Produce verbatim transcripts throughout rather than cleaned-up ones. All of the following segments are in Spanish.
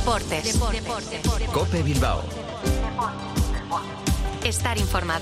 Deportes. Deportes. Deportes. COPE Bilbao. Estar informado.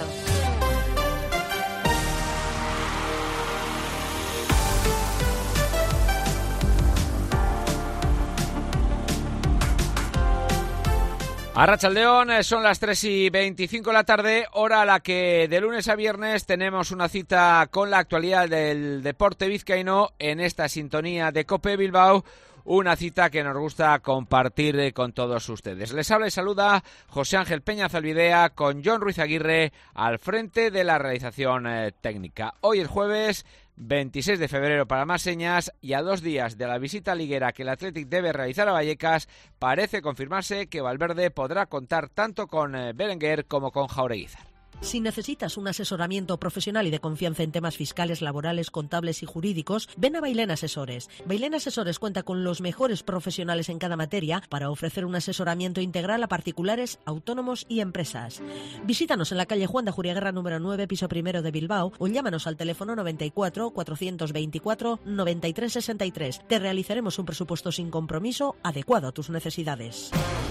Arratsaldeon, son las tres y veinticinco de la tarde, hora a la que de lunes a viernes tenemos una cita con la actualidad del deporte vizcaíno en esta sintonía de COPE Bilbao. Una cita que nos gusta compartir con todos ustedes. Les habla y saluda José Ángel Peña Zalbidea con Jon Ruiz Aguirre al frente de la realización eh, técnica. Hoy es jueves veintiséis de febrero para más señas y a dos días de la visita liguera que el Athletic debe realizar a Vallecas, parece confirmarse que Valverde podrá contar tanto con eh, Berenguer como con Jaureguizar. Si necesitas un asesoramiento profesional y de confianza en temas fiscales, laborales, contables y jurídicos, ven a Bailén Asesores. Bailén Asesores cuenta con los mejores profesionales en cada materia para ofrecer un asesoramiento integral a particulares, autónomos y empresas. Visítanos en la calle Juan de Ajuriaguerra número nueve, piso primero de Bilbao, o llámanos al teléfono noventa y cuatro, cuatrocientos veinticuatro, noventa y tres sesenta y tres. Te realizaremos un presupuesto sin compromiso adecuado a tus necesidades.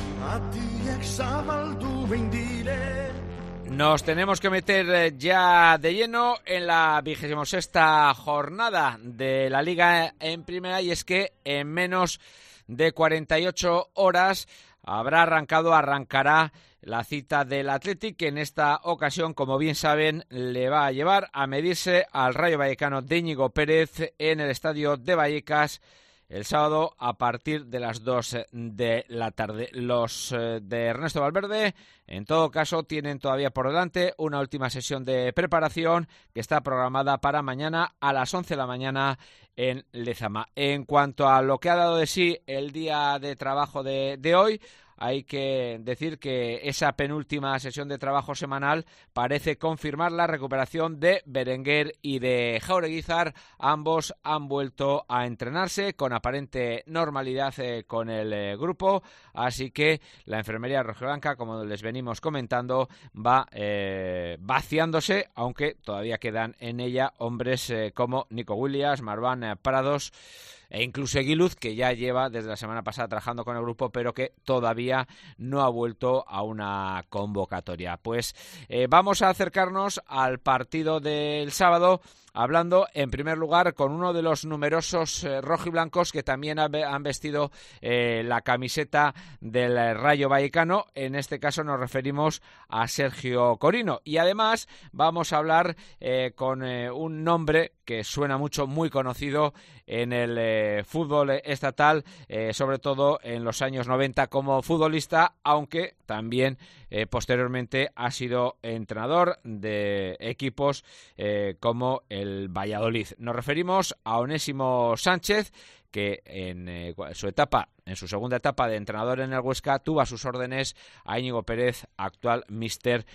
Nos tenemos que meter ya de lleno en la vigésima sexta jornada de la Liga en Primera, y es que en menos de cuarenta y ocho horas habrá arrancado, arrancará la cita del Athletic, que en esta ocasión, como bien saben, le va a llevar a medirse al Rayo Vallecano de Íñigo Pérez en el estadio de Vallecas el sábado a partir de las dos de la tarde. Los eh, de Ernesto Valverde, en todo caso, tienen todavía por delante una última sesión de preparación que está programada para mañana a las once de la mañana en Lezama. En cuanto a lo que ha dado de sí el día de trabajo de, de hoy, hay que decir que esa penúltima sesión de trabajo semanal parece confirmar la recuperación de Berenguer y de Jaureguizar. Ambos han vuelto a entrenarse con aparente normalidad eh, con el eh, grupo, así que la enfermería rojiblanca, como les venimos comentando, va eh, vaciándose, aunque todavía quedan en ella hombres eh, como Nico Williams, Marwan eh, Prados e incluso Eguiluz, que ya lleva desde la semana pasada trabajando con el grupo, pero que todavía no ha vuelto a una convocatoria. Pues eh, vamos a acercarnos al partido del sábado, hablando en primer lugar con uno de los numerosos eh, rojiblancos que también ha, han vestido eh, la camiseta del Rayo Vallecano. En este caso nos referimos a Sergio Corino, y además vamos a hablar eh, con eh, un nombre que suena mucho, muy conocido en el eh, fútbol estatal, eh, sobre todo en los años noventa como futbolista, aunque también eh, posteriormente ha sido entrenador de equipos eh, como el Valladolid. Nos referimos a Onésimo Sánchez, que en eh, su etapa, en su segunda etapa de entrenador en el Huesca, tuvo a sus órdenes a Íñigo Pérez, actual míster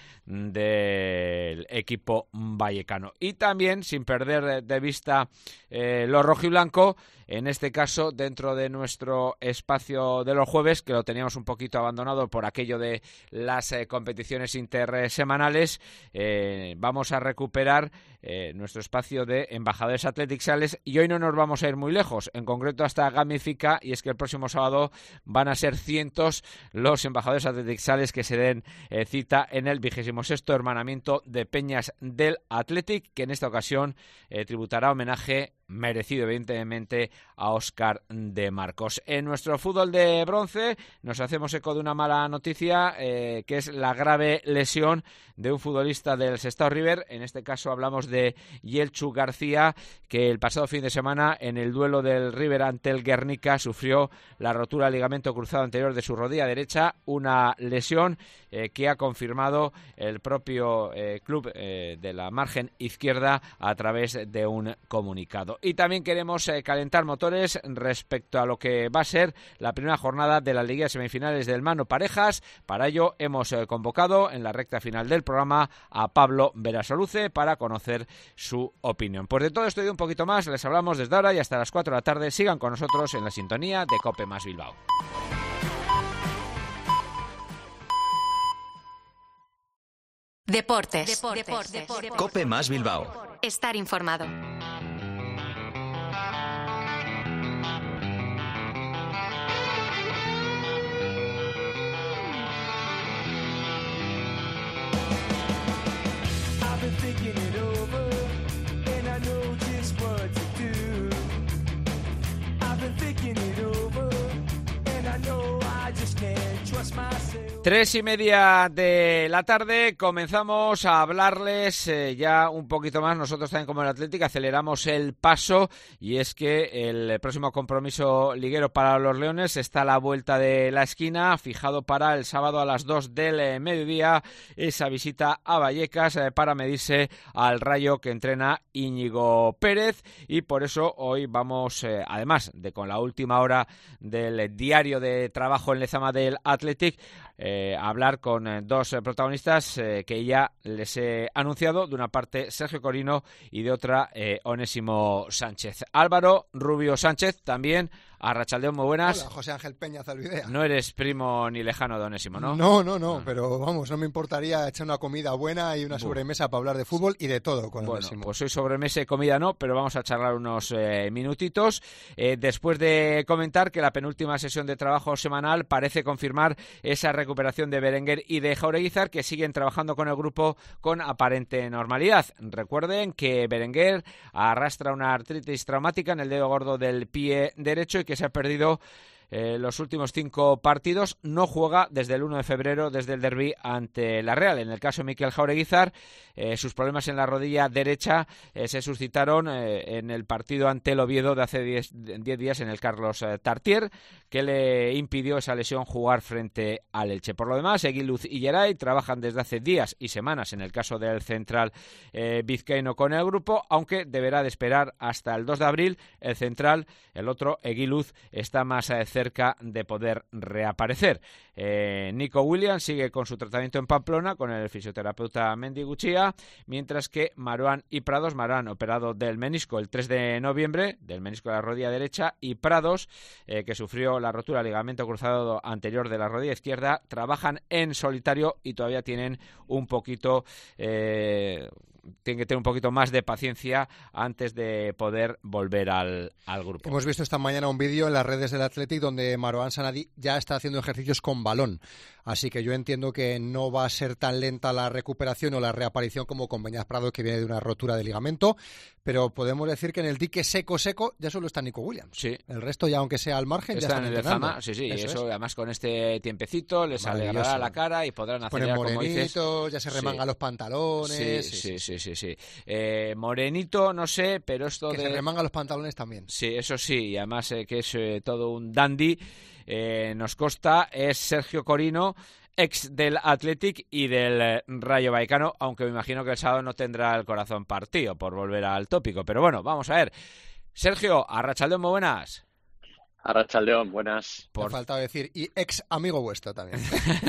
del equipo vallecano. Y también, sin perder de vista eh, lo rojiblanco, en este caso dentro de nuestro espacio de los jueves, que lo teníamos un poquito abandonado por aquello de las eh, competiciones intersemanales, eh, vamos a recuperar eh, nuestro espacio de embajadores atleticales, y hoy no nos vamos a ir muy lejos, en concreto hasta Gamifica, y es que el próximo sábado van a ser cientos los embajadores atleticales que se den eh, cita en el vigésimo sexto hermanamiento de Peñas del Athletic, que en esta ocasión eh, tributará homenaje merecido evidentemente a Óscar de Marcos. En nuestro fútbol de bronce nos hacemos eco de una mala noticia, eh, que es la grave lesión de un futbolista del Sestao River. En este caso hablamos de Yelchu García, que el pasado fin de semana en el duelo del River ante el Guernica sufrió la rotura del ligamento cruzado anterior de su rodilla derecha, una lesión eh, que ha confirmado el propio eh, club eh, de la margen izquierda a través de un comunicado. Y también queremos eh, calentar motores respecto a lo que va a ser la primera jornada de la Liga de Semifinales del Mano Parejas. Para ello hemos eh, convocado en la recta final del programa a Pablo Verasoluce para conocer su opinión. Pues de todo esto y de un poquito más les hablamos desde ahora y hasta las cuatro de la tarde. Sigan con nosotros en la sintonía de COPE más Bilbao. Deportes. Deportes. Deportes. Deportes. COPE más Bilbao. Estar informado. thinking it over, and I know just what to do. I've been thinking it over, and I know I just can't trust myself. Tres y media de la tarde, comenzamos a hablarles eh, ya un poquito más. Nosotros también como el Athletic aceleramos el paso y es que el próximo compromiso liguero para los Leones está a la vuelta de la esquina, fijado para el sábado a las dos del mediodía, esa visita a Vallecas eh, para medirse al Rayo que entrena Íñigo Pérez, y por eso hoy vamos, eh, además de con la última hora del diario de trabajo en Lezama del Athletic, Eh, a hablar con eh, dos eh, protagonistas eh, que ya les he anunciado, de una parte Sergio Corino y de otra eh, Onésimo Sánchez. Álvaro Rubio Sánchez también. Arratsaldeon, muy buenas. Hola, José Ángel Peña Zalvidea. No eres primo ni lejano de Onésimo, ¿no? No, no, no, ah. pero vamos, no me importaría echar una comida buena y una Buf. sobremesa para hablar de fútbol y de todo con Bueno, Onésimo. pues hoy sobremesa y comida no, pero vamos a charlar unos eh, minutitos. Eh, después de comentar que la penúltima sesión de trabajo semanal parece confirmar esa recuperación de Berenguer y de Jaureguizar, que siguen trabajando con el grupo con aparente normalidad. Recuerden que Berenguer arrastra una artritis traumática en el dedo gordo del pie derecho y que se ha perdido Eh, los últimos cinco partidos, no juega desde el uno de febrero, desde el derbi ante la Real. En el caso de Mikel Jaureguizar, eh, sus problemas en la rodilla derecha eh, se suscitaron eh, en el partido ante el Oviedo de hace diez días en el Carlos eh, Tartier, que le impidió esa lesión jugar frente al Elche. Por lo demás, Eguiluz y Geray trabajan desde hace días y semanas en el caso del central eh, vizcaíno con el grupo, aunque deberá de esperar hasta el dos de abril. El central, el otro, Eguiluz, está más eh, cerca de poder reaparecer. Eh, Nico Williams sigue con su tratamiento en Pamplona con el fisioterapeuta Mendy Guchía, mientras que Marouane y Prados, Marouane operado del menisco el tres de noviembre, del menisco de la rodilla derecha, y Prados, eh, que sufrió la rotura del ligamento cruzado anterior de la rodilla izquierda, trabajan en solitario y todavía tienen un poquito... Eh, tienen que tener un poquito más de paciencia antes de poder volver al, al grupo. Hemos visto esta mañana un vídeo en las redes del Athletic donde Marouane Sanadi ya está haciendo ejercicios con balón, así que yo entiendo que no va a ser tan lenta la recuperación o la reaparición como con Beñat Prado, que viene de una rotura de ligamento, pero podemos decir que en el dique seco seco ya solo está Nico Williams. Sí. El resto, ya aunque sea al margen, están ya están en el entrenando. Lezama, sí, sí, eso, eso es. Además con este tiempecito les alegrará la cara y podrán acelerar, como dices. Ya se remangan sí. los pantalones. Sí, sí, sí, sí, sí, sí. Eh, morenito, no sé, pero esto que de... se remangan los pantalones también. Sí, eso sí, y además eh, que es eh, todo un dandy, eh, nos consta, es Sergio Corino, ex del Athletic y del eh, Rayo Vallecano, aunque me imagino que el sábado no tendrá el corazón partido, por volver al tópico, pero bueno, vamos a ver. Sergio, arratsaldeon, muy buenas. Arratsaldeon, buenas. Por... Me ha faltado decir, y ex amigo vuestro también.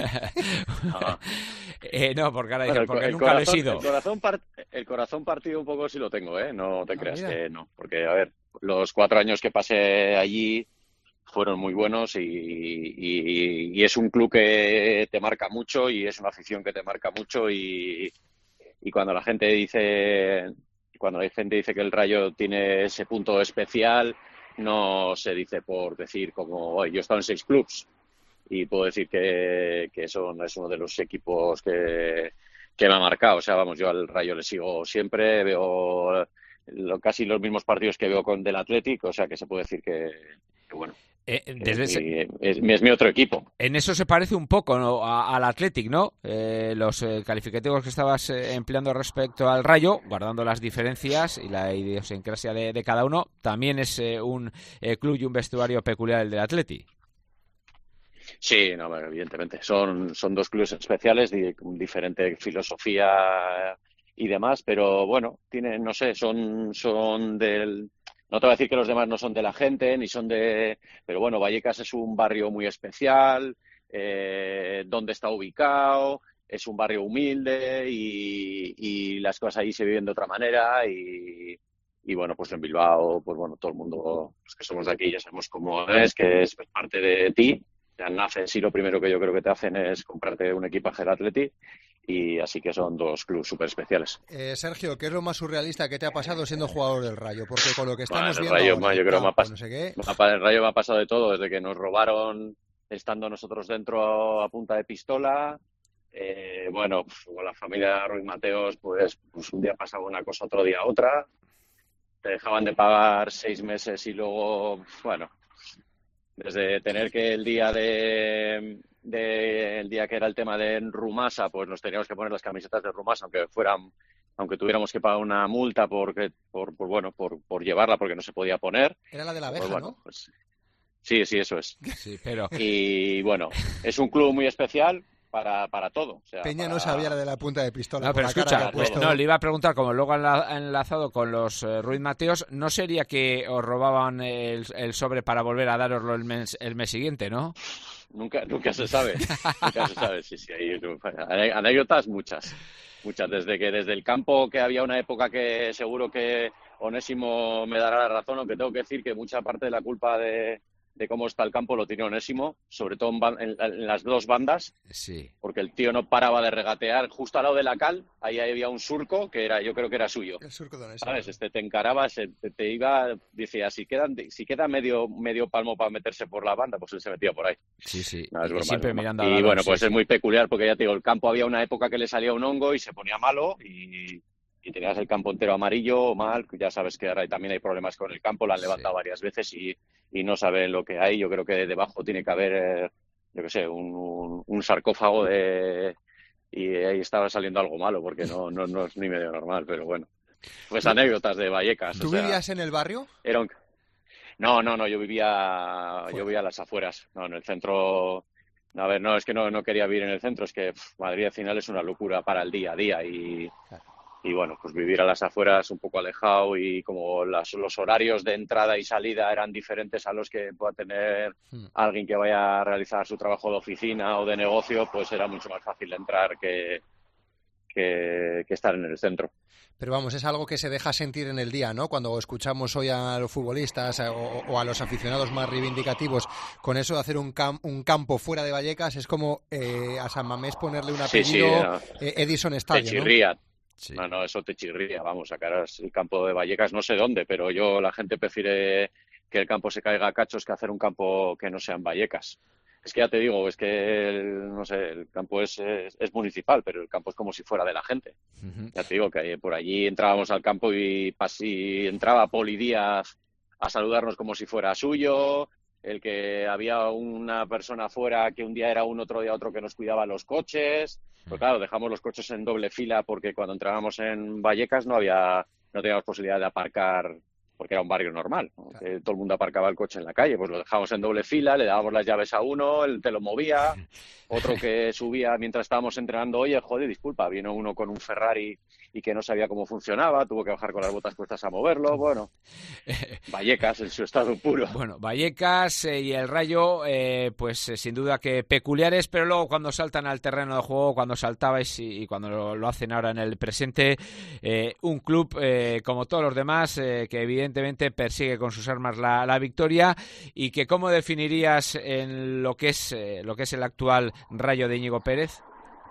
no. Eh, no, porque ahora bueno, dicen, porque el nunca corazón, lo he sido. El corazón, part... el corazón partido un poco sí lo tengo, ¿eh? No te ah, creas mira. que no. Porque, a ver, los cuatro años que pasé allí fueron muy buenos y, y, y es un club que te marca mucho y es una afición que te marca mucho y, y cuando la gente dice cuando la gente dice que el Rayo tiene ese punto especial, no se dice por decir como, oye, yo he estado en seis clubs y puedo decir que, que eso no es uno de los equipos que, que me ha marcado. O sea, vamos, yo al Rayo le sigo siempre, veo lo, casi los mismos partidos que veo con del Athletic, o sea que se puede decir que, que bueno, Eh, desde es, ese... es, es mi otro equipo. En eso se parece un poco, ¿no?, a, al Athletic, ¿no? Eh, los eh, calificativos que estabas eh, empleando respecto al Rayo, guardando las diferencias y la idiosincrasia de, de cada uno, también es eh, un eh, club y un vestuario peculiar el del Athletic. Sí, no, evidentemente. Son, son dos clubes especiales, de diferente filosofía y demás, pero bueno, tienen, no sé, son, son del... No te voy a decir que los demás no son de la gente, ni son de... Pero bueno, Vallecas es un barrio muy especial, eh, donde está ubicado, es un barrio humilde y, y las cosas ahí se viven de otra manera y, y bueno, pues en Bilbao, pues bueno, todo el mundo, los que somos de aquí ya sabemos cómo es, que es parte de ti. Ya naces y lo primero que yo creo que te hacen es comprarte un equipaje del Athletic. Y así que son dos clubes súper especiales. Eh, Sergio, ¿qué es lo más surrealista que te ha pasado siendo jugador del Rayo? Porque con lo que estamos bueno, viendo Rayo, ahora, yo creo que me ha pas- no sé qué... el Rayo me ha pasado de todo, desde que nos robaron estando nosotros dentro a punta de pistola, Eh, bueno, con la familia Ruiz Mateos, pues, pues un día pasaba una cosa, otro día otra. Te dejaban de pagar seis meses y luego, bueno, desde tener que el día de, de el día que era el tema de Rumasa, pues nos teníamos que poner las camisetas de Rumasa, aunque fueran, aunque tuviéramos que pagar una multa porque, por, por bueno, por, por llevarla porque no se podía poner. Era la de la abeja, Pues bueno, ¿no? pues sí, sí, eso es. Sí, pero Y bueno, es un club muy especial para, para todo. O sea, Peña para... no sabía la de la punta de pistola. no, por pero la cara escucha, que ha puesto. no, le iba a preguntar, como luego ha enlazado con los eh, Ruiz Mateos, ¿no sería que os robaban el, el sobre para volver a daroslo el mes, el mes siguiente, no? Nunca, nunca se sabe, nunca se sabe, sí, sí, hay anécdotas muchas, muchas, desde que desde el campo, que había una época que seguro que Onésimo me dará la razón, aunque tengo que decir que mucha parte de la culpa de, de cómo está el campo lo tiene Onésimo, sobre todo en, en, en las dos bandas, Sí. porque el tío no paraba de regatear justo al lado de la cal, ahí había un surco que era, yo creo que era suyo. El surco de Onésimo. ¿Sabes? Este te encaraba, se, te, te iba, decía, si queda, si queda medio, medio palmo para meterse por la banda, pues él se metía por ahí. Sí, sí, No, es y broma, siempre es broma. mirando Y al balón, bueno, sí, pues sí. es muy peculiar porque ya te digo, el campo había una época que le salía un hongo y se ponía malo y, y tenías el campo entero amarillo o mal, ya sabes que ahora también hay problemas con el campo, lo han Sí. levantado varias veces y, y no saben lo que hay. Yo creo que debajo tiene que haber, eh, yo qué sé, un, un, un sarcófago de... y ahí estaba saliendo algo malo porque no, no, no es ni medio normal, pero bueno. Pues anécdotas de Vallecas. ¿Tú o sea, vivías en el barrio? era un... No, no, no, yo vivía, Fuera. yo vivía a las afueras, no, en el centro. A ver, no, es que no, no quería vivir en el centro, es que pff, Madrid al final es una locura para el día a día y, Claro. y bueno, pues vivir a las afueras un poco alejado y como las, los horarios de entrada y salida eran diferentes a los que pueda tener Hmm. alguien que vaya a realizar su trabajo de oficina o de negocio, pues era mucho más fácil entrar que, que, que estar en el centro. Pero vamos, es algo que se deja sentir en el día, ¿no? Cuando escuchamos hoy a los futbolistas o, o a los aficionados más reivindicativos con eso de hacer un, cam un campo fuera de Vallecas, es como eh, a San Mamés ponerle un Sí, sí, apellido no. eh, Edison Te Stadium, ¿no? chirría. Sí. No, no, eso te chirría, vamos, sacar el campo de Vallecas, no sé dónde, pero yo, la gente prefiere que el campo se caiga a cachos que hacer un campo que no sea en Vallecas. Es que ya te digo, es que, el, no sé, el campo es, es, es municipal, pero el campo es como si fuera de la gente. Ujú. Ya te digo que por allí entrábamos al campo y, pas- y entraba Poli Díaz a saludarnos como si fuera suyo, el que había una persona afuera que un día era uno, otro día otro que nos cuidaba los coches. Pues claro, dejamos los coches en doble fila porque cuando entrábamos en Vallecas no había, no teníamos posibilidad de aparcar porque era un barrio normal, ¿no? Claro. Que todo el mundo aparcaba el coche en la calle, pues lo dejábamos en doble fila, le dábamos las llaves a uno, él te lo movía, otro que subía mientras estábamos entrenando, oye, joder, disculpa, vino uno con un Ferrari y que no sabía cómo funcionaba, tuvo que bajar con las botas puestas a moverlo, bueno, Vallecas en su estado puro. Bueno, Vallecas eh, y el Rayo, eh, pues eh, sin duda que peculiares, pero luego cuando saltan al terreno de juego, cuando saltabais y, y cuando lo, lo hacen ahora en el presente, eh, un club eh, como todos los demás eh, que evidentemente persigue con sus armas la, la victoria y que ¿cómo definirías en lo que es eh, lo que es el actual Rayo de Íñigo Pérez?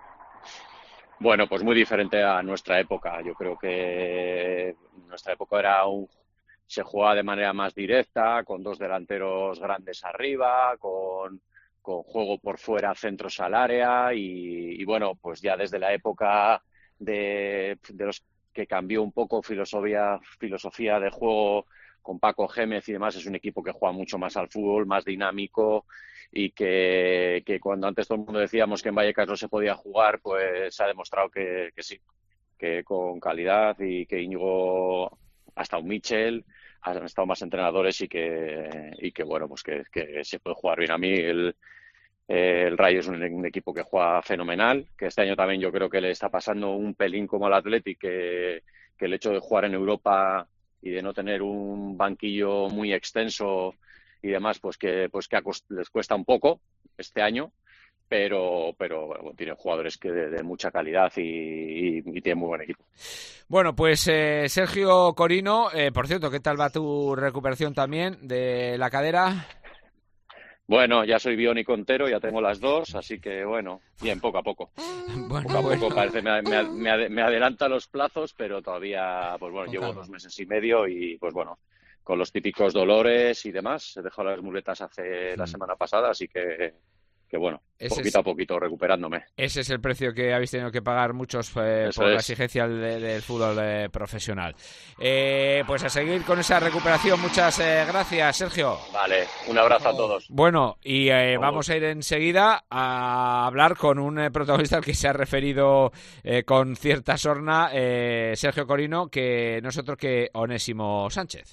Bueno, pues muy diferente a nuestra época. Yo creo que nuestra época era un, se jugaba de manera más directa, con dos delanteros grandes arriba, con, con juego por fuera, centros al área y, y bueno, pues ya desde la época de, de los que cambió un poco filosofía, filosofía de juego con Paco Gémez y demás, es un equipo que juega mucho más al fútbol, más dinámico y que, que cuando antes todo el mundo decíamos que en Vallecas no se podía jugar, pues se ha demostrado que, que sí, que con calidad y que Íñigo, hasta un Michel, han estado más entrenadores y que, y que bueno, pues que, que se puede jugar bien. A mí el, el Rayo es un, un equipo que juega fenomenal, que este año también yo creo que le está pasando un pelín como al Athletic, que, que el hecho de jugar en Europa y de no tener un banquillo muy extenso y demás, pues que pues que les cuesta un poco este año, pero pero bueno, tienen jugadores que de, de mucha calidad y, y, y tienen muy buen equipo. Bueno, pues eh, Sergio Corino, eh, por cierto, ¿qué tal va tu recuperación también de la cadera? Bueno, ya soy biónico entero, ya tengo las dos, así que bueno, bien, poco a poco. Bueno, Poco a bueno. poco parece, me, me, me, me adelanta los plazos, pero todavía, pues bueno, Con llevo calma. dos meses y medio y pues bueno, con los típicos dolores y demás. He dejado las muletas hace la Mm. semana pasada, así que que bueno, ese poquito es, a poquito recuperándome. Ese es el precio que habéis tenido que pagar muchos eh, por es. la exigencia del, del fútbol eh, profesional. Eh, pues a seguir con esa recuperación. Muchas eh, gracias, Sergio. Vale, un abrazo a todos. Bueno, y eh, vamos a ir enseguida a hablar con un eh, protagonista al que se ha referido eh, con cierta sorna, eh, Sergio Corino, que no es otro que Onésimo Sánchez.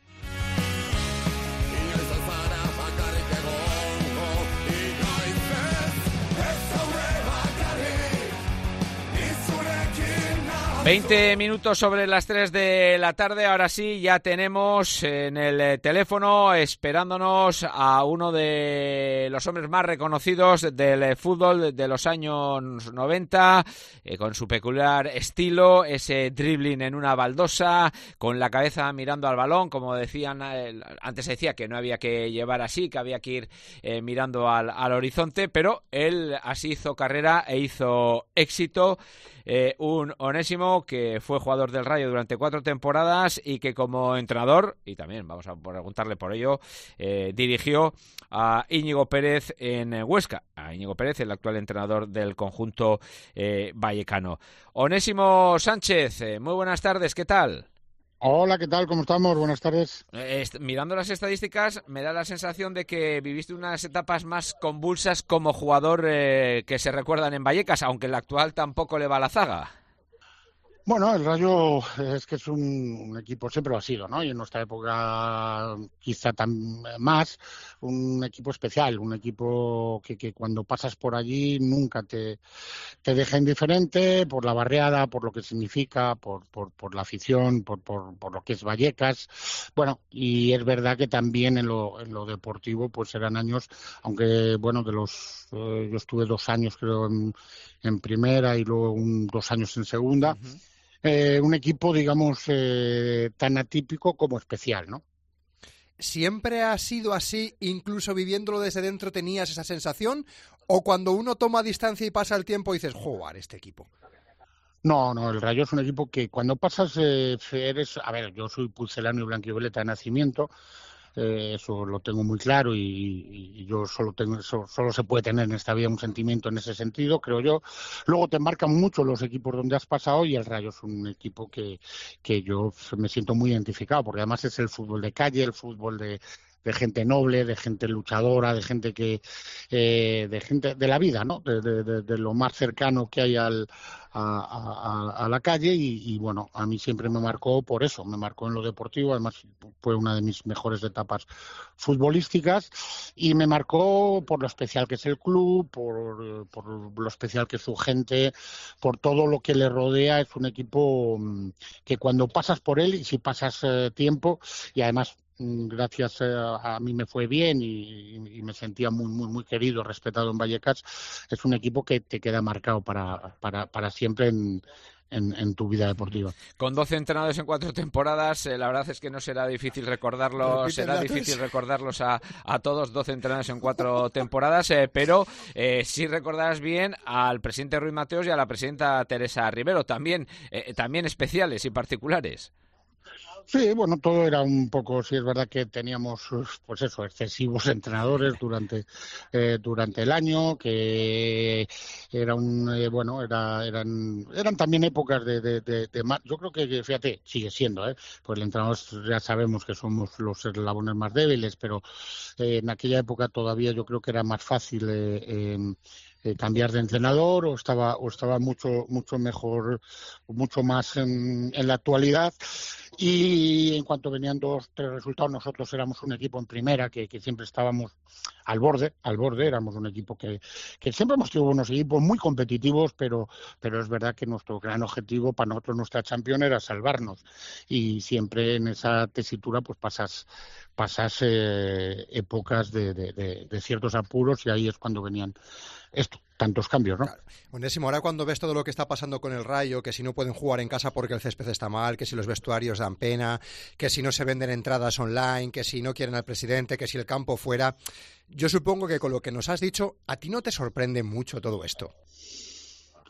veinte minutos sobre las tres de la tarde. Ahora sí, ya tenemos en el teléfono esperándonos a uno de los hombres más reconocidos del fútbol de los años noventa, eh, con su peculiar estilo, ese dribbling en una baldosa, con la cabeza mirando al balón, como decían, eh, antes se decía que no había que llevar así, que había que ir eh, mirando al, al horizonte, pero él así hizo carrera e hizo éxito. Eh, un Onésimo que fue jugador del Rayo durante cuatro temporadas y que como entrenador, y también vamos a preguntarle por ello, eh, dirigió a Íñigo Pérez en Huesca. A Íñigo Pérez, el actual entrenador del conjunto eh, vallecano. Onésimo Sánchez, eh, muy buenas tardes, ¿qué tal? Hola, ¿qué tal? ¿Cómo estamos? Buenas tardes. Eh, mirando las estadísticas, me da la sensación de que viviste unas etapas más convulsas como jugador eh, que se recuerdan en Vallecas, aunque el actual tampoco le va a la zaga. Bueno, el Rayo es que es un, un equipo, siempre lo ha sido, ¿no? Y en nuestra época quizá tan más, un equipo especial, un equipo que, que cuando pasas por allí nunca te, te deja indiferente por la barriada, por lo que significa, por, por, por la afición, por, por, por lo que es Vallecas. Bueno, y es verdad que también en lo, en lo deportivo pues eran años, aunque bueno, de los eh, yo estuve dos años creo en, en primera y luego un, dos años en segunda. Uh-huh. Eh, un equipo, digamos, eh, tan atípico como especial, ¿no? ¿Siempre ha sido así, incluso viviéndolo desde dentro tenías esa sensación? ¿O cuando uno toma distancia y pasa el tiempo dices, joder, este equipo? No, no, el Rayo es un equipo que cuando pasas, eh, eres... A ver, yo soy pucelano y blanquivioleta de nacimiento, eh, eso lo tengo muy claro y, y, y yo solo tengo eso, solo se puede tener en esta vida un sentimiento en ese sentido, creo yo. Luego te marcan mucho los equipos donde has pasado y el Rayo es un equipo que, que yo me siento muy identificado, porque además es el fútbol de calle, el fútbol de... de gente noble, de gente luchadora, de gente que eh, de gente de la vida, ¿no? De, de, de lo más cercano que hay al, a, a, a la calle y, y bueno, a mí siempre me marcó por eso, me marcó en lo deportivo, además fue una de mis mejores etapas futbolísticas y me marcó por lo especial que es el club, por, por lo especial que es su gente, por todo lo que le rodea. Es un equipo que cuando pasas por él y si pasas eh, tiempo y además gracias a, a mí me fue bien y, y me sentía muy muy muy querido, respetado en Vallecas, es un equipo que te queda marcado para, para, para siempre en, en, en tu vida deportiva. Con doce entrenadores en cuatro temporadas, eh, la verdad es que no será difícil recordarlos, será difícil recordarlos a, a todos, doce entrenadores en cuatro temporadas, eh, pero eh, sí recordarás bien al presidente Ruiz Mateos y a la presidenta Teresa Rivero, también, eh, también especiales y particulares. Sí, bueno, todo era un poco, sí es verdad que teníamos, pues eso, excesivos entrenadores durante eh, durante el año, que era un, eh, bueno, era eran eran también épocas de, de, de, de más, yo creo que, fíjate, sigue siendo, ¿eh? Pues el entrenador ya sabemos que somos los eslabones más débiles, pero eh, en aquella época todavía yo creo que era más fácil eh, eh, Eh, cambiar de entrenador o estaba o estaba mucho mucho mejor, mucho más en, en la actualidad. Y en cuanto venían dos tres resultados, nosotros éramos un equipo en primera que, que siempre estábamos al borde al borde éramos un equipo que, que siempre hemos sido unos equipos muy competitivos, pero pero es verdad que nuestro gran objetivo para nosotros, nuestra Champions, era salvarnos y siempre en esa tesitura pues pasas pasas eh, épocas de, de, de, de ciertos apuros y ahí es cuando venían esto, tantos cambios, ¿no? Claro. Onésimo, ahora cuando ves todo lo que está pasando con el Rayo, que si no pueden jugar en casa porque el césped está mal, que si los vestuarios dan pena, que si no se venden entradas online, que si no quieren al presidente, que si el campo fuera, yo supongo que con lo que nos has dicho, ¿a ti no te sorprende mucho todo esto?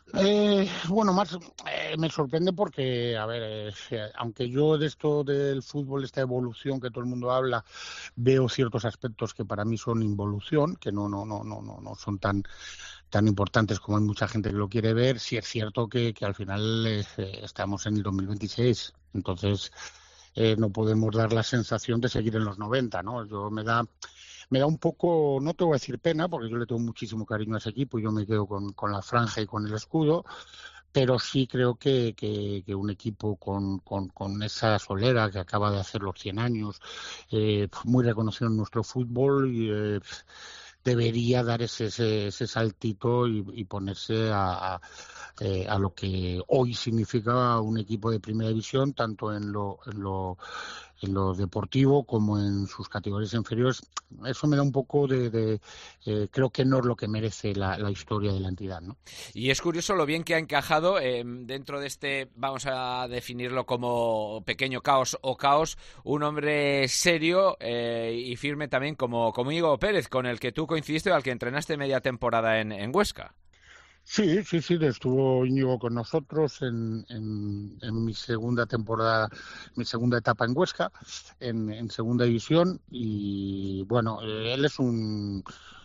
Eh, bueno, más eh, me sorprende porque, a ver, eh, aunque yo de esto del fútbol, esta evolución que todo el mundo habla, veo ciertos aspectos que para mí son involución, que no, no, no, no, no, no son tan tan importantes como hay mucha gente que lo quiere ver. Sí es cierto que, que al final eh, estamos en el dos mil veintiséis, entonces eh, no podemos dar la sensación de seguir en los noventa, ¿no? Yo me da Me da un poco, no te voy a decir pena, porque yo le tengo muchísimo cariño a ese equipo y yo me quedo con, con la franja y con el escudo, pero sí creo que, que, que un equipo con, con, con esa solera que acaba de hacer los cien años, eh, muy reconocido en nuestro fútbol, y, eh, debería dar ese, ese, ese saltito y, y ponerse a, a, eh, a lo que hoy significa un equipo de primera división, tanto en lo, en lo en lo deportivo como en sus categorías inferiores. Eso me da un poco de, de eh, creo que no es lo que merece la, la historia de la entidad, ¿no? Y es curioso lo bien que ha encajado eh, dentro de este, vamos a definirlo como pequeño caos o caos, un hombre serio eh, y firme también como, como Íñigo Pérez, con el que tú coincidiste, al que entrenaste media temporada en, en Huesca. Sí, sí, sí, estuvo Íñigo con nosotros en, en, en mi segunda temporada, mi segunda etapa en Huesca, en, en segunda división, y bueno, él es un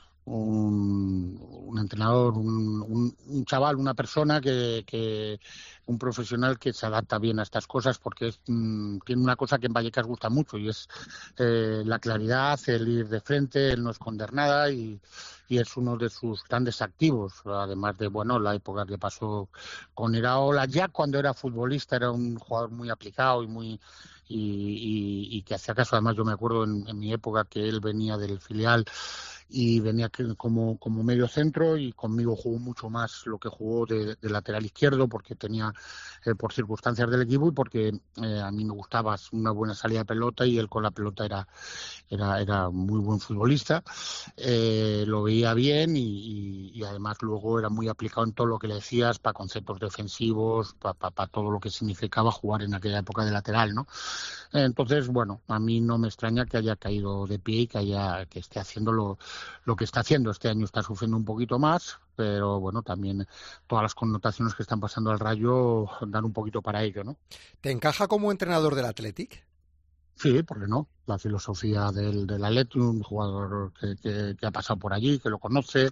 un, un entrenador, un, un, un chaval, una persona que, que un profesional que se adapta bien a estas cosas, porque es, mmm, tiene una cosa que en Vallecas gusta mucho, y es eh, la claridad, el ir de frente, el no esconder nada, y, y es uno de sus grandes activos, además de, bueno, la época que pasó con Iraola. Ya cuando era futbolista era un jugador muy aplicado y muy y, y, y que hacía caso. Además, yo me acuerdo en, en mi época que él venía del filial y venía como, como medio centro, y conmigo jugó mucho más lo que jugó de, de lateral izquierdo, porque tenía, eh, por circunstancias del equipo, y porque eh, a mí me gustaba una buena salida de pelota, y él con la pelota era era, era muy buen futbolista, eh, lo veía bien, y, y, y además luego era muy aplicado en todo lo que le decías, para conceptos defensivos, para pa, pa todo lo que significaba jugar en aquella época de lateral, ¿no? Entonces, bueno, a mí no me extraña que haya caído de pie y que haya que esté haciendo lo, lo que está haciendo. Este año está sufriendo un poquito más, pero bueno, también todas las connotaciones que están pasando al Rayo dan un poquito para ello, ¿no? ¿Te encaja como entrenador del Athletic? Sí, ¿por qué no? La filosofía del, del Athletic, un jugador que, que, que ha pasado por allí, que lo conoce.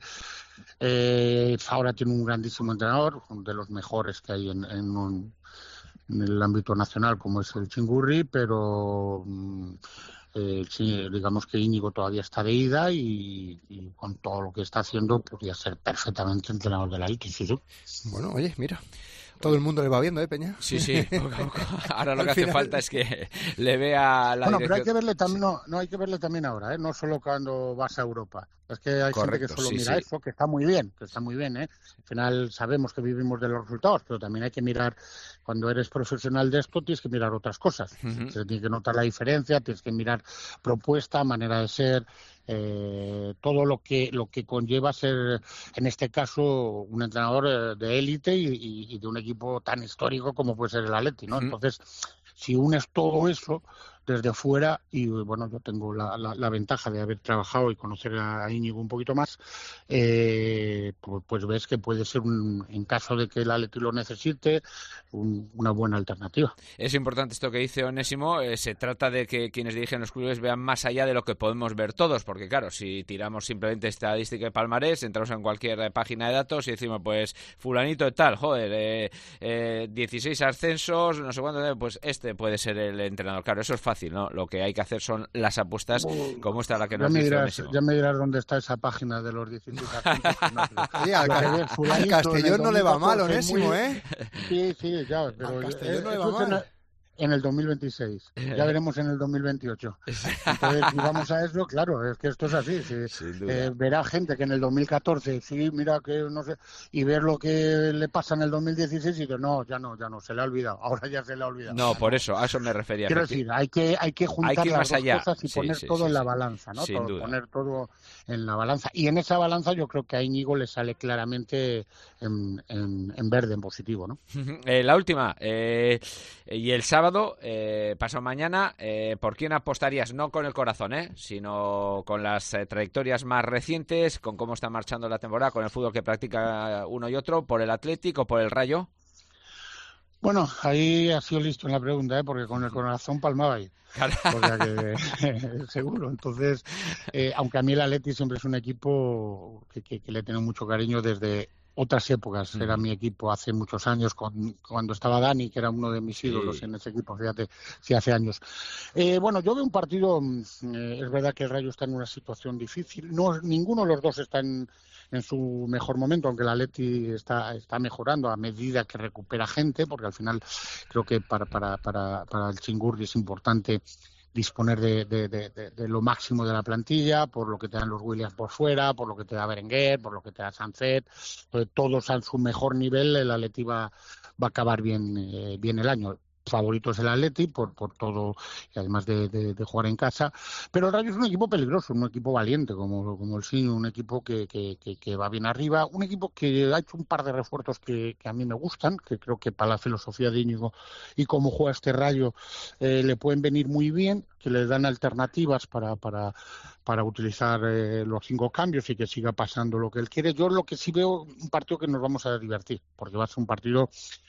Eh, ahora tiene un grandísimo entrenador, uno de los mejores que hay en, en, un, en el ámbito nacional, como es el Chingurri, pero eh, sí, digamos que Íñigo todavía está de ida, y, y con todo lo que está haciendo podría ser perfectamente entrenador del Athletic. Sí, sí. Bueno, oye, mira. Todo el mundo le va viendo, ¿eh, Peña? Sí, sí, poco a poco. Ahora lo que hace falta es que le vea la bueno, dirección. Pero hay que verle también, no, no hay que verle también ahora, ¿eh? No solo cuando vas a Europa. Es que hay Correcto, gente que solo sí, mira sí. eso, que está muy bien, que está muy bien, ¿eh? Al final sabemos que vivimos de los resultados, pero también hay que mirar, cuando eres profesional de esto, tienes que mirar otras cosas. Uh-huh. Se tiene que notar la diferencia, tienes que mirar propuesta, manera de ser, eh, todo lo que lo que conlleva ser, en este caso, un entrenador de élite y, y, y de un equipo tan histórico como puede ser el Atleti, ¿no? Uh-huh. Entonces, si unes todo eso desde fuera, y bueno, yo tengo la, la, la ventaja de haber trabajado y conocer a Íñigo un poquito más, eh, pues, pues ves que puede ser, un, en caso de que el Atleti lo necesite, un, una buena alternativa. Es importante esto que dice Onésimo, eh, se trata de que quienes dirigen los clubes vean más allá de lo que podemos ver todos, porque claro, si tiramos simplemente estadística y palmarés, entramos en cualquier página de datos y decimos, pues, fulanito de tal, joder, eh, eh, dieciséis ascensos, no sé cuánto, pues este puede ser el entrenador. Claro, eso es fácil, ¿no? Lo que hay que hacer son las apuestas, como esta la que nos ya dice dirás, Onésimo. Ya me dirás dónde está esa página de los dieciséis ascensos. No, Oye, al, ca al Castellón no le va mal, Onésimo, muy... ¿eh? Sí, sí, ya, pero al Castellón no le va mal. En el dos mil veintiséis, ya veremos en el dos mil veintiocho. Entonces, si vamos a eso, claro, es que esto es así. Si, eh, verá gente que en el dos mil catorce, sí, mira que no sé, y ver lo que le pasa en el dos mil dieciséis y dice, no, ya no, ya no, se le ha olvidado, ahora ya se le ha olvidado. No, por eso, a eso me refería. Quiero decir, hay que, hay que juntar hay que las dos allá. cosas y sí, poner sí, todo sí, en la sí. balanza, ¿no? Sin todo, duda. Poner todo en la balanza. Y en esa balanza yo creo que a Íñigo le sale claramente en, en, en verde, en positivo, ¿no? eh, la última, eh, y el sábado sábado, eh, pasado mañana, eh, ¿por quién apostarías? No con el corazón, ¿eh? sino con las eh, trayectorias más recientes, con cómo está marchando la temporada, con el fútbol que practica uno y otro, ¿por el Atlético o por el Rayo? Bueno, ahí ha sido listo en la pregunta, ¿eh? Porque con el corazón palmaba ahí. O sea que seguro. Entonces, eh, aunque a mí el Atleti siempre es un equipo que, que, que le tengo mucho cariño desde otras épocas. Era mi equipo hace muchos años, con, cuando estaba Dani, que era uno de mis ídolos sí. en ese equipo, fíjate, sí hace años. Eh, bueno, yo veo un partido, eh, es verdad que el Rayo está en una situación difícil. No, ninguno de los dos está en, en su mejor momento, aunque el Atleti está, está mejorando a medida que recupera gente, porque al final creo que para, para, para, para el Chingurri es importante disponer de, de, de, de, de lo máximo de la plantilla, por lo que te dan los Williams por fuera, por lo que te da Berenguer, por lo que te da Sancet, todos a su mejor nivel. El Atleti va, va a acabar bien, eh, bien el año. Favorito es el Atleti por, por todo, y además de, de, de jugar en casa, pero el Rayo es un equipo peligroso, un equipo valiente como, como el Siño, un equipo que, que, que, que va bien arriba, un equipo que ha hecho un par de refuerzos que, que a mí me gustan, que creo que para la filosofía de Íñigo y cómo juega este Rayo eh, le pueden venir muy bien, que le dan alternativas para, para, para utilizar eh, los cinco cambios y que siga pasando lo que él quiere. Yo lo que sí veo, un partido que nos vamos a divertir, porque va a ser un partido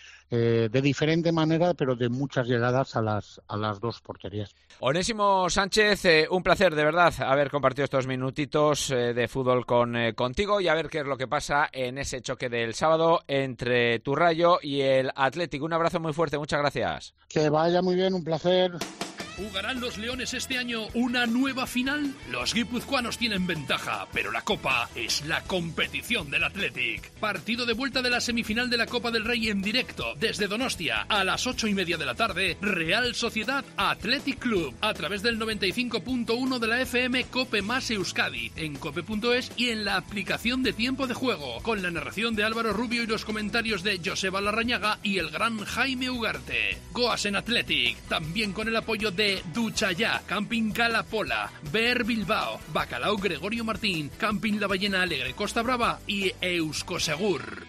Eh, de diferente manera, pero de muchas llegadas a las a las dos porterías. Onésimo Sánchez, eh, un placer de verdad haber compartido estos minutitos eh, de fútbol con eh, contigo y a ver qué es lo que pasa en ese choque del sábado entre tu Rayo y el Atlético. Un abrazo muy fuerte, muchas gracias. Que vaya muy bien, un placer. ¿Jugarán los Leones este año una nueva final? Los guipuzcoanos tienen ventaja, pero la Copa es la competición del Athletic. Partido de vuelta de la semifinal de la Copa del Rey en directo desde Donostia a las ocho y media de la tarde. Real Sociedad Athletic Club a través del noventa y cinco punto uno de la F M Cope Más Euskadi, en cope punto es y en la aplicación de Tiempo de Juego, con la narración de Álvaro Rubio y los comentarios de Joseba Larrañaga y el gran Jaime Ugarte. Goas en Athletic, también con el apoyo de Ducha Ya, Camping Cala Pola, Beer Bilbao, Bacalao Gregorio Martín, Camping La Ballena Alegre Costa Brava y Euskosegur.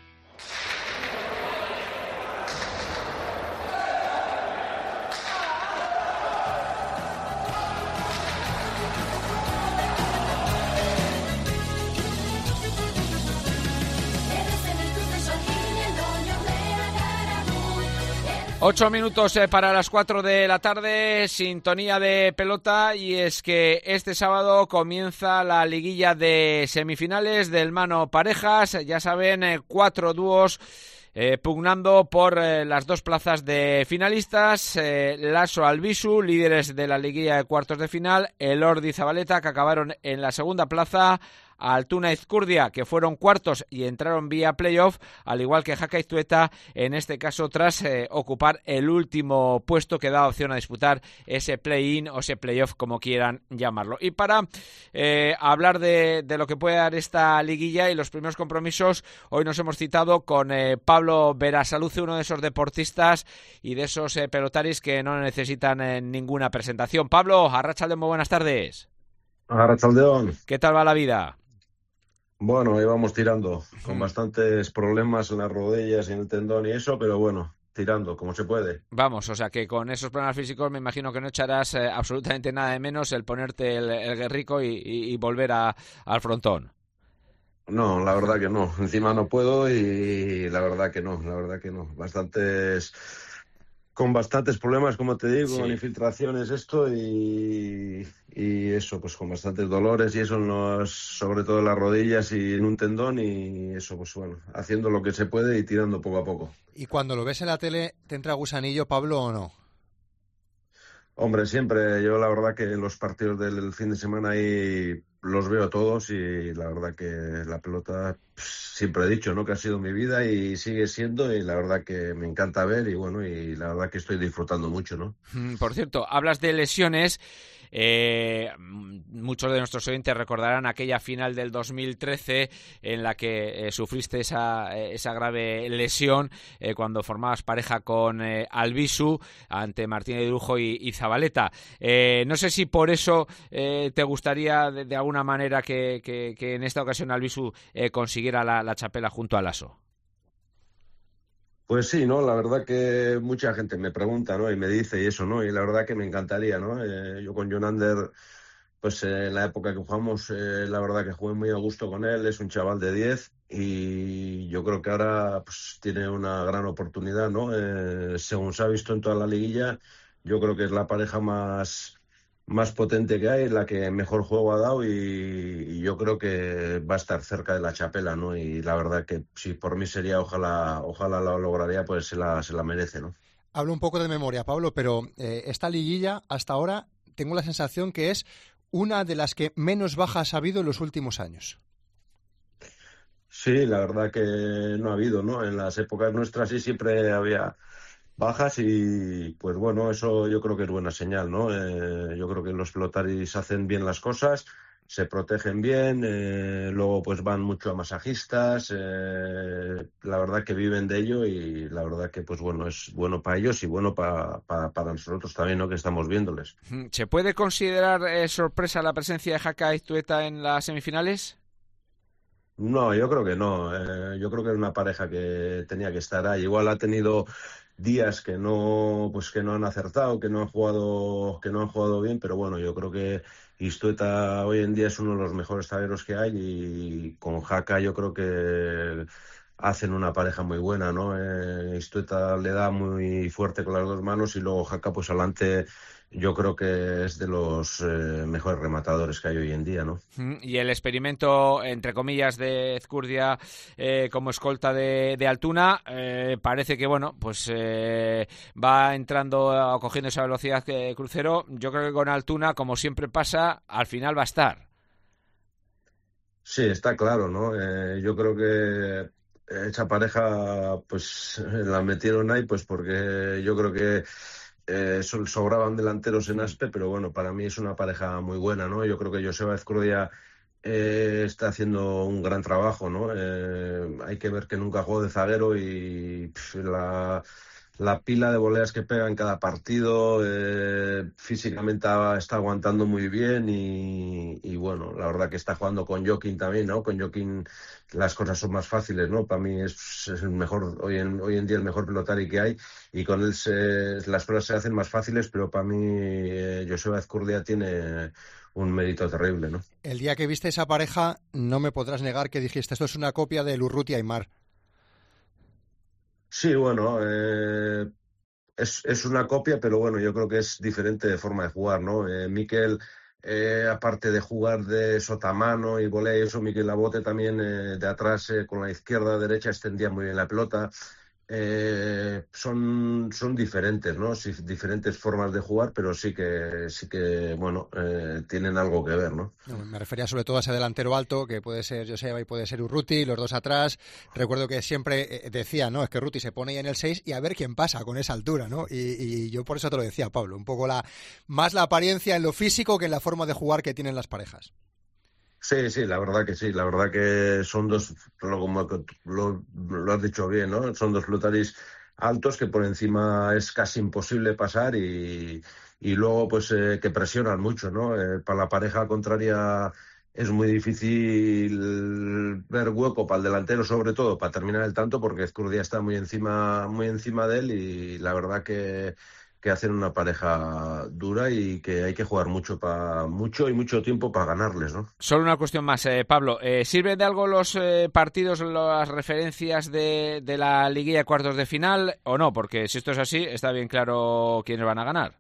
Ocho minutos eh, para las cuatro de la tarde, sintonía de pelota, y es que este sábado comienza la liguilla de semifinales del mano parejas. Ya saben, eh, cuatro dúos eh, pugnando por eh, las dos plazas de finalistas. eh, Lasso Albisu, líderes de la liguilla de cuartos de final, Elordi Zabaleta, que acabaron en la segunda plaza, Altuna Izkurdia, que fueron cuartos y entraron vía playoff, al igual que Jaca Iztueta, en este caso tras eh, ocupar el último puesto que da opción a disputar ese play-in o ese playoff, como quieran llamarlo. Y para eh, hablar de, de lo que puede dar esta liguilla y los primeros compromisos, hoy nos hemos citado con eh, Pablo Berasaluce, uno de esos deportistas y de esos eh, pelotaris que no necesitan eh, ninguna presentación. Pablo, Arratsaldeon, muy buenas tardes. Arratsaldeon. ¿Qué tal va la vida? Bueno, ahí vamos tirando, con bastantes problemas en las rodillas y en el tendón y eso, pero bueno, tirando, como se puede. Vamos, o sea que con esos problemas físicos me imagino que no echarás eh, absolutamente nada de menos el ponerte el, el guerrico y, y, y volver a, al frontón. No, la verdad que no, encima no puedo y la verdad que no, la verdad que no, bastantes... con bastantes problemas, como te digo, sí. Con infiltraciones esto y, y eso, pues con bastantes dolores y eso, en los, sobre todo en las rodillas y en un tendón y eso, pues bueno, haciendo lo que se puede y tirando poco a poco. ¿Y cuando lo ves en la tele, te entra gusanillo, Pablo, o no? Hombre, siempre, yo la verdad que los partidos del fin de semana ahí los veo todos y la verdad que la pelota, siempre he dicho, ¿no?, que ha sido mi vida y sigue siendo, y la verdad que me encanta ver y bueno, y la verdad que estoy disfrutando mucho, ¿no? Por cierto, hablas de lesiones. Eh, muchos de nuestros oyentes recordarán aquella final del dos mil trece en la que eh, sufriste esa, esa grave lesión eh, cuando formabas pareja con eh, Albisu ante Martínez de Lujo y, y Zabaleta. Eh, no sé si por eso eh, te gustaría de, de alguna manera que, que, que en esta ocasión Albisu eh, consiguiera la, la chapela junto a Lasso. Pues sí, ¿no? La verdad que mucha gente me pregunta, ¿no? Y me dice y eso, ¿no? Y la verdad que me encantaría, ¿no? Eh, yo con Jonander, pues eh, en la época que jugamos, eh, la verdad que jugué muy a gusto con él, es un chaval de diez y yo creo que ahora pues tiene una gran oportunidad, ¿no? Eh, según se ha visto en toda la liguilla, yo creo que es la pareja más... más potente que hay, la que mejor juego ha dado y, y yo creo que va a estar cerca de la chapela, ¿no? Y la verdad que si por mí sería, ojalá ojalá lo lograría, pues se la, se la merece, ¿no? Hablo un poco de memoria, Pablo, pero eh, esta liguilla hasta ahora tengo la sensación que es una de las que menos bajas ha habido en los últimos años. Sí, la verdad que no ha habido, ¿no? En las épocas nuestras sí siempre había bajas y pues bueno, eso yo creo que es buena señal, ¿no? Eh, yo creo que los pelotaris hacen bien las cosas, se protegen bien, eh, luego pues van mucho a masajistas, eh, la verdad que viven de ello y la verdad que pues bueno, es bueno para ellos y bueno para pa, para nosotros también, ¿no? Que estamos viéndoles. ¿Se puede considerar eh, sorpresa la presencia de Haka Iztueta en las semifinales? No, yo creo que no. Eh, yo creo que es una pareja que tenía que estar ahí. Igual ha tenido días que no, pues que no han acertado, que no han jugado, que no han jugado bien, pero bueno, yo creo que Iztueta hoy en día es uno de los mejores zagueros que hay y con Haka yo creo que hacen una pareja muy buena, ¿no? Eh, Iztueta le da muy fuerte con las dos manos y luego Haka pues adelante. Yo creo que es de los eh, mejores rematadores que hay hoy en día, ¿no? Y el experimento, entre comillas, de Ezcurdia eh, como escolta de, de Altuna, eh, parece que, bueno, pues eh, va entrando, cogiendo esa velocidad que crucero. Yo creo que con Altuna, como siempre pasa, al final va a estar. Sí, está claro, ¿no? Eh, yo creo que esa pareja, pues la metieron ahí, pues porque yo creo que Eh, sobraban delanteros en Aspe, pero bueno, para mí es una pareja muy buena, ¿no? Yo creo que Joseba Ezcurdia eh, está haciendo un gran trabajo, ¿no? Eh, hay que ver que nunca jugó de zaguero y pff, la, la pila de voleas que pega en cada partido, eh, físicamente está aguantando muy bien y, y bueno, la verdad que está jugando con Joaquín también, ¿no? Con Joaquín las cosas son más fáciles, ¿no? Para mí es, es el mejor, hoy en, hoy en día el mejor pelotari que hay y con él se, las cosas se hacen más fáciles, pero para mí eh, Joseba Ezcurdia tiene un mérito terrible, ¿no? El día que viste esa pareja no me podrás negar que dijiste esto es una copia de Urrutia y Aimar. Sí, bueno, eh, es, es una copia, pero bueno, yo creo que es diferente de forma de jugar, ¿no? Eh, Mikel, eh, aparte de jugar de sotamano y volea y eso, Mikel Labote también eh, de atrás eh, con la izquierda derecha extendía muy bien la pelota. Eh, son, son diferentes, ¿no? Sí, diferentes formas de jugar, pero sí que, sí que bueno, eh, tienen algo que ver, ¿no? No, me refería sobre todo a ese delantero alto, que puede ser Joseba y puede ser Urruti, los dos atrás. Recuerdo que siempre decía, ¿no? Es que Urruti se pone ahí en el seis y a ver quién pasa con esa altura, ¿no? Y, y yo por eso te lo decía, Pablo, un poco la más la apariencia en lo físico que en la forma de jugar que tienen las parejas. Sí, sí, la verdad que sí, la verdad que son dos, lo, como lo, lo has dicho bien, ¿no? Son dos pelotaris altos que por encima es casi imposible pasar y, y luego pues eh, que presionan mucho, ¿no? Eh, para la pareja contraria es muy difícil ver hueco para el delantero, sobre todo para terminar el tanto, porque Ezcurdia está muy encima, muy encima de él y la verdad que que hacen una pareja dura y que hay que jugar mucho para mucho y mucho tiempo para ganarles, ¿no? Solo una cuestión más, eh, Pablo. Eh, ¿Sirve de algo los eh, partidos, las referencias de, de la liguilla de cuartos de final o no? Porque si esto es así, está bien claro quiénes van a ganar.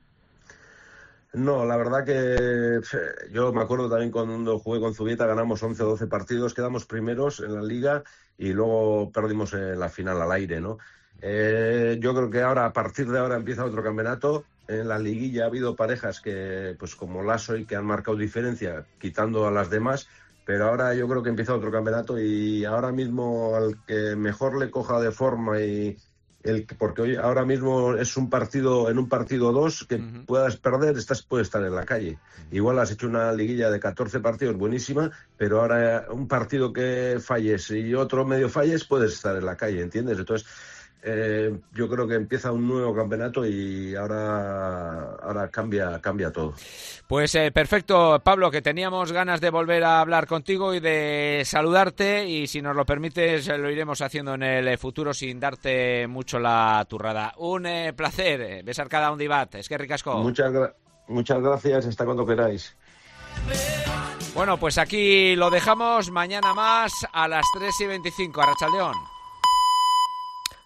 No, la verdad que yo me acuerdo también cuando jugué con Zubieta, ganamos once o doce partidos, quedamos primeros en la liga y luego perdimos en la final al aire, ¿no? Eh, yo creo que ahora, a partir de ahora, empieza otro campeonato. En la liguilla ha habido parejas que, pues como Lasso, y que han marcado diferencia, quitando a las demás, pero ahora yo creo que empieza otro campeonato y ahora mismo al que mejor le coja de forma y el porque hoy ahora mismo es un partido, en un partido dos que uh-huh. puedas perder, estás puedes estar en la calle. Uh-huh. Igual has hecho una liguilla de catorce partidos buenísima, pero ahora un partido que falles y otro medio falles, puedes estar en la calle, ¿entiendes? Entonces Eh, yo creo que empieza un nuevo campeonato y ahora, ahora cambia, cambia todo. Pues eh, perfecto, Pablo, que teníamos ganas de volver a hablar contigo y de saludarte, y si nos lo permites lo iremos haciendo en el futuro sin darte mucho la turrada. Un eh, placer, besar cada un dibat, es que ricasco. Muchas, gra- muchas gracias, hasta cuando queráis. Bueno, pues aquí lo dejamos, mañana más a las tres y veinticinco, Arratsaldeon.